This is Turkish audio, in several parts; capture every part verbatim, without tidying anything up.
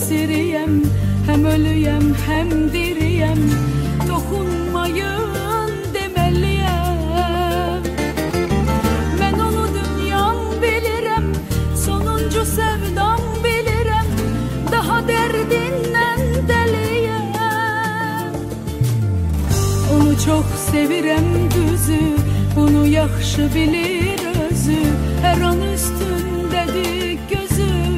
esiriyem, hem ölüyem hem diriyem, dokunmayın demeliyem. Ben onu dünyam bilirem, sonuncu sevdam bilirem, daha derdinden deliyem. Onu çok sevirem düzü, bunu yaxşı bilir özü, her an üstündedir gözüm.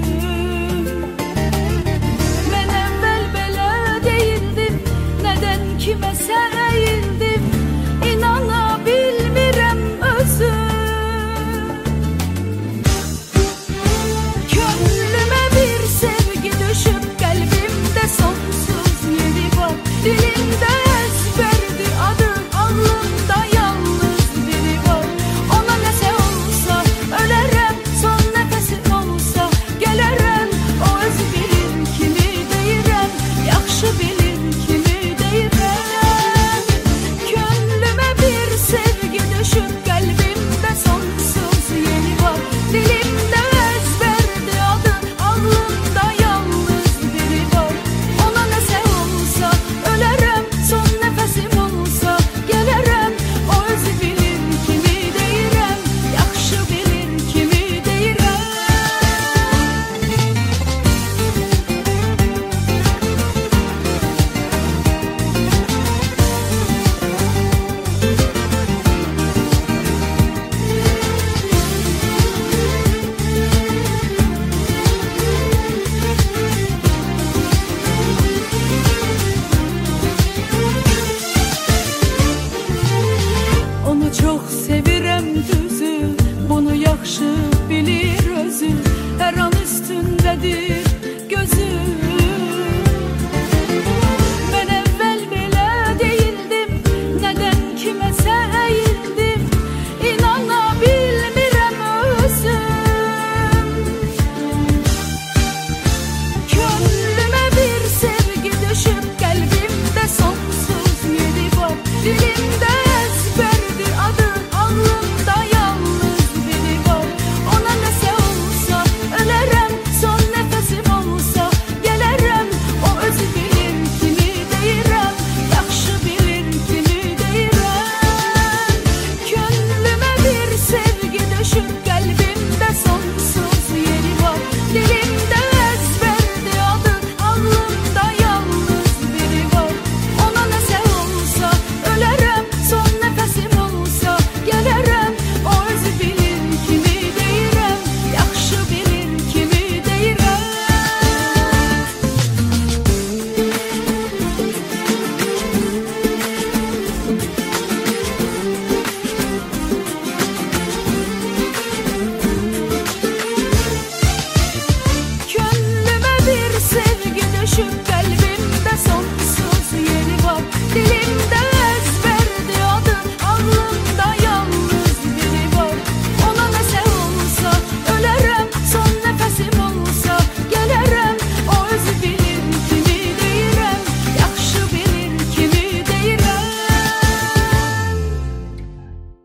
Ben evvel belə değildim, neden kiməsə əyildim, inana bilmirəm özüm. Könlüme bir sevgi düşüp, kalbimde sonsuz yeri var, dilimde ezberdi adı, alnımda yalnız biri var. Ona nəsə olsa ölərəm, son nəfəsi olsa gələrəm, o öz bilir kimi deyirəm, yaxşı bilir kimi deyirəm. Könlüme bir sevgi düşüp, kalbimde sonsuz yeri var, dilimde ezberdi adı, alnımda yalnız biri var. Ona nəsə olsa ölərəm, son nəfəsim olsa gələrəm, o öz bilir kimi deyirəm, yaxşı bilir kimi deyirəm. Onu çok sevirem düzü, bunu yaxşı